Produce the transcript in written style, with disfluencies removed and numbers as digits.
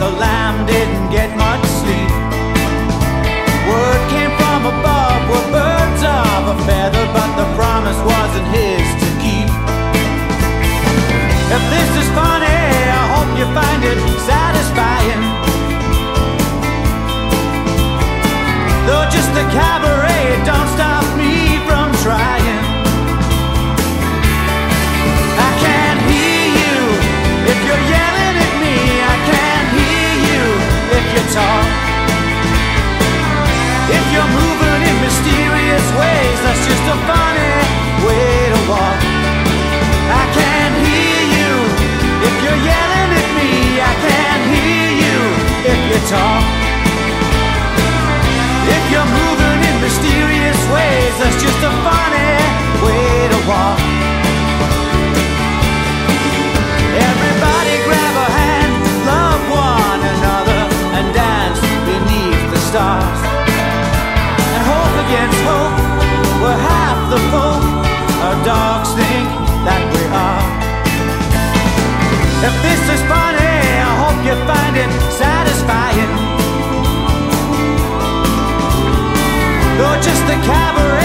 the lamb didn't get much sleep. Word came from above, we're birds of a feather, but the promise wasn't his to keep. If this is funny, I hope you find it satisfying. Though just a cabaret don't stop me from trying. I can't hear you if you're yelling at me. I can't hear you if you talk. If you're moving in mysterious ways, that's just a funny way to walk. I can't hear you if you're yelling at me. I can't hear you if you talk. If you're moving in mysterious ways, that's just a funny way to walk. Everybody grab a hand, love one another, and dance beneath the stars. And hope against hope, we're half the folk our dogs think that we are. If this is funny, I hope you find it satisfying. Though just a cabaret